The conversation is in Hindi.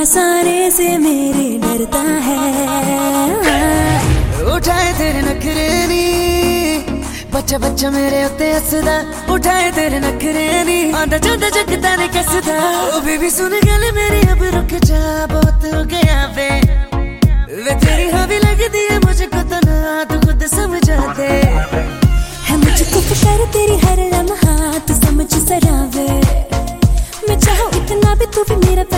सारे से मेरे डरता है। उठाए तेरे नखरे नी बच्चा बच्चा मेरे उत्ते हसदा। उठाए तेरे नखरे नी आंदा जांदा जगदा ने कसदा। ओ बेबी सुन गल मेरी अब रुक जा, बहुत हो गया वे तेरी हवी लगदी है मुझको तो ना तू खुद समझा दे। है मुझको फिक्र तेरी हर लम्हा तू समझ सरावे। मैं चाहूँ इतना भी तू भी मेरा